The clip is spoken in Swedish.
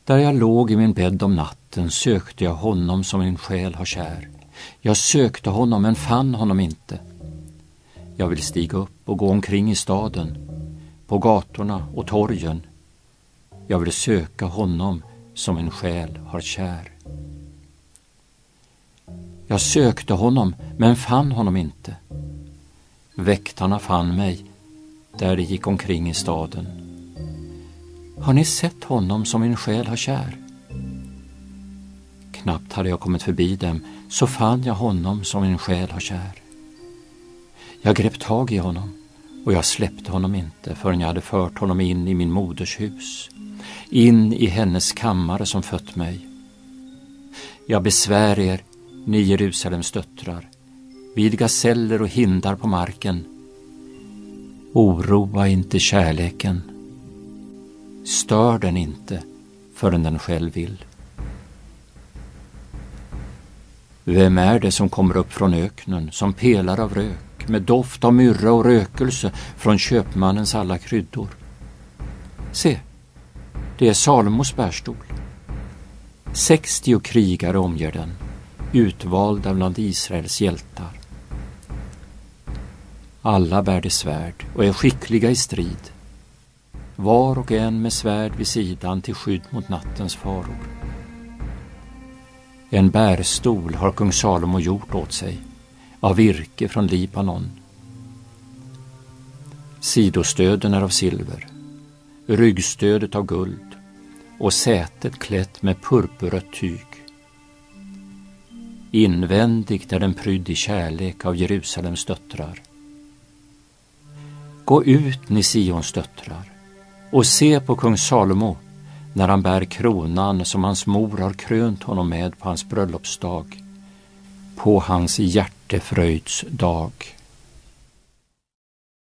Där jag låg i min bädd om natten sökte jag honom som min själ har kär. Jag sökte honom men fann honom inte. Jag vill stiga upp och gå omkring i staden, på gatorna och torgen. Jag vill söka honom som min själ har kär. Jag sökte honom men fann honom inte. Väktarna fann mig där de gick omkring i staden. Har ni sett honom som min själ har kär? Knappt hade jag kommit förbi dem så fann jag honom som min själ har kär. Jag grep tag i honom och jag släppte honom inte förrän jag hade fört honom in i min moders hus, in i hennes kammare som fött mig. Jag besvär er, ni Jerusalems döttrar, vid gaseller och hindar på marken. Oroa inte kärleken. Stör den inte förrän den själv vill. Vem är det som kommer upp från öknen som pelar av rök, med doft av myrra och rökelse från köpmannens alla kryddor? Se, det är Salomos bärstol. 60 krigare omger den, utvalda bland Israels hjältar. Alla bär det svärd och är skickliga i strid, var och en med svärd vid sidan till skydd mot nattens faror. En bärstol har kung Salomo gjort åt sig, av virke från Libanon. Sidostöden är av silver, ryggstödet av guld och sätet klätt med purpurrött tyg. Invändigt är den prydd i kärlek av Jerusalems döttrar. Gå ut, ni Sions döttrar, och se på kung Salomo när han bär kronan som hans mor har krönt honom med på hans bröllopsdag, på hans hjärtefröjds dag.